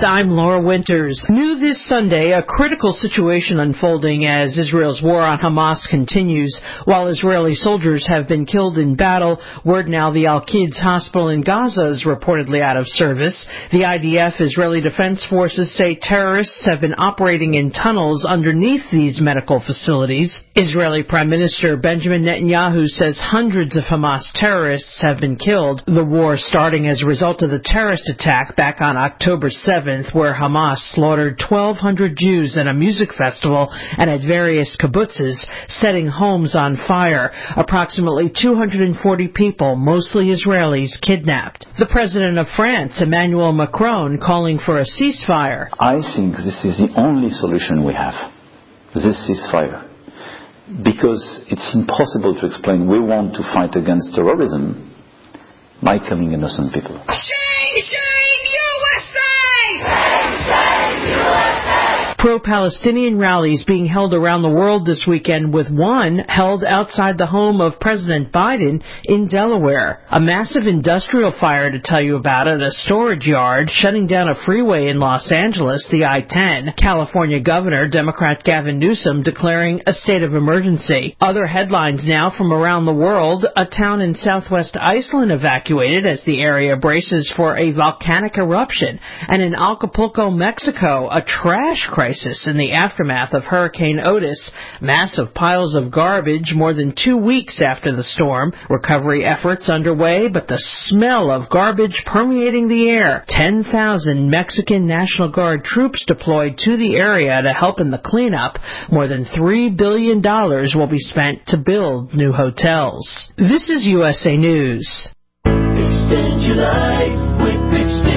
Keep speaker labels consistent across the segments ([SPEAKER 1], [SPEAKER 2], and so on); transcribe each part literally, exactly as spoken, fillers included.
[SPEAKER 1] I'm Laura Winters. New this Sunday, a critical situation unfolding as Israel's war on Hamas continues. While Israeli soldiers have been killed in battle, word now the Al-Quds hospital in Gaza is reportedly out of service. The I D F, Israeli Defense Forces, say terrorists have been operating in tunnels underneath these medical facilities. Israeli Prime Minister Benjamin Netanyahu says hundreds of Hamas terrorists have been killed. The war starting as a result of the terrorist attack back on October seventh, where Hamas slaughtered twelve hundred Jews at a music festival and at various kibbutzes, setting homes on fire. Approximately two hundred forty people, mostly Israelis, kidnapped. The president of France, Emmanuel Macron, calling for a ceasefire.
[SPEAKER 2] I think this is the only solution we have, this ceasefire. Because it's impossible to explain we want to fight against terrorism by killing innocent people.
[SPEAKER 3] Shame, shame, U S A! Shame, shame, U S A!
[SPEAKER 1] Pro-Palestinian rallies being held around the world this weekend, with one held outside the home of President Biden in Delaware. A massive industrial fire to tell you about at a storage yard, shutting down a freeway in Los Angeles, the I ten. California Governor Democrat Gavin Newsom declaring a state of emergency. Other headlines now from around the world. A town in southwest Iceland evacuated as the area braces for a volcanic eruption. And in Acapulco, Mexico, a trash crisis in the aftermath of Hurricane Otis. Massive piles of garbage more than two weeks after the storm. Recovery efforts underway, but the smell of garbage permeating the air. ten thousand Mexican National Guard troops deployed to the area to help in the cleanup. More than three billion dollars will be spent to build new hotels. This is U S A News.
[SPEAKER 4] Extend your life with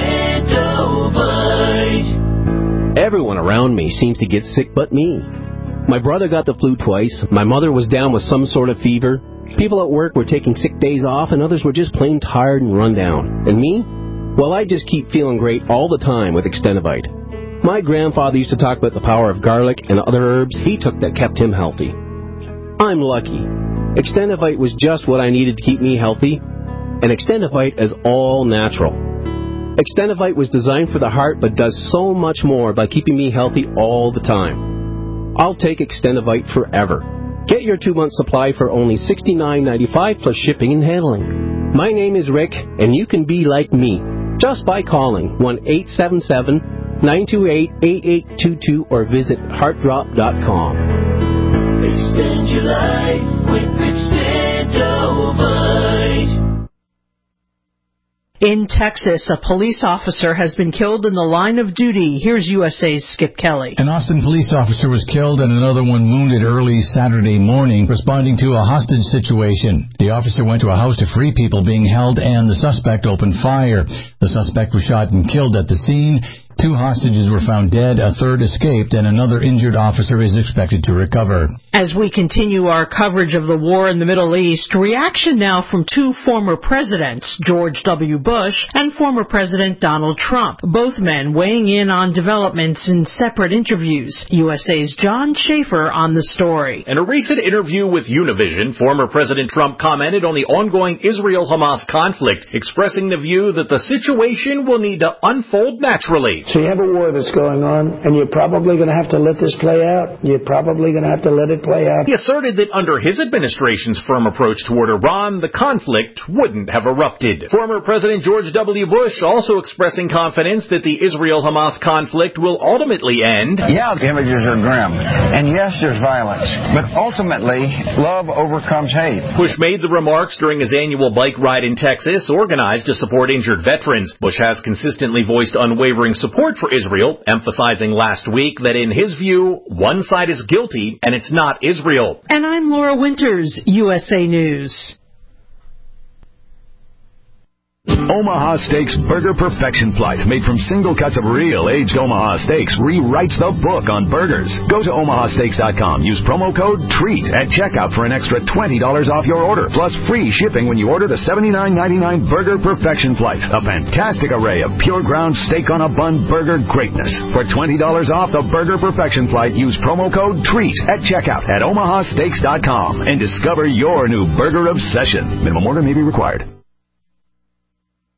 [SPEAKER 4] Extendovite.
[SPEAKER 5] Everyone around me seems to get sick but me. My brother got the flu twice. My mother was down with some sort of fever. People at work were taking sick days off, and others were just plain tired and run down. And me? Well, I just keep feeling great all the time with Extendovite. My grandfather used to talk about the power of garlic and other herbs he took that kept him healthy. I'm lucky. Extendovite was just what I needed to keep me healthy, and Extendovite is all natural. Extendovite was designed for the heart, but does so much more by keeping me healthy all the time. I'll take Extendovite forever. Get your two-month supply for only sixty-nine ninety-five plus shipping and handling. My name is Rick, and you can be like me just by calling one eight seven seven, nine two eight, eight eight two two or visit heart drop dot com.
[SPEAKER 4] Extend your life with Extendovite.
[SPEAKER 1] In Texas, a police officer has been killed in the line of duty. Here's U S A's Skip Kelly.
[SPEAKER 6] An Austin police officer was killed and another one wounded early Saturday morning, responding to a hostage situation. The officer went to a house to free people being held, and the suspect opened fire. The suspect was shot and killed at the scene. Two hostages were found dead, a third escaped, and another injured officer is expected to recover.
[SPEAKER 1] As we continue our coverage of the war in the Middle East, reaction now from two former presidents, George W. Bush and former President Donald Trump, both men weighing in on developments in separate interviews. U S A's John Schaefer on the story.
[SPEAKER 7] In a recent interview with Univision, former President Trump commented on the ongoing Israel-Hamas conflict, expressing the view that the situation will need to unfold naturally.
[SPEAKER 8] So you have a war that's going on, and you're probably going to have to let this play out. You're probably going to have to let it play out.
[SPEAKER 7] He asserted that under his administration's firm approach toward Iran, the conflict wouldn't have erupted. Former President George W. Bush also expressing confidence that the Israel-Hamas conflict will ultimately end.
[SPEAKER 9] Yeah, the images are grim. And yes, there's violence. But ultimately, love overcomes hate.
[SPEAKER 7] Bush made the remarks during his annual bike ride in Texas, organized to support injured veterans. Bush has consistently voiced unwavering support for Israel, emphasizing last week that in his view, one side is guilty and it's not Israel.
[SPEAKER 1] And I'm Laura Winters, U S A News.
[SPEAKER 10] Omaha Steaks Burger Perfection Flight, made from single cuts of real aged Omaha steaks, rewrites the book on burgers. Go to omaha steaks dot com. Use promo code TREAT at checkout for an extra twenty dollars off your order, plus free shipping when you order the seventy-nine ninety-nine Burger Perfection Flight. A fantastic array of pure ground steak on a bun burger greatness. For twenty dollars off the Burger Perfection Flight, use promo code TREAT at checkout at omaha steaks dot com and discover your new burger obsession. Minimum order may be required.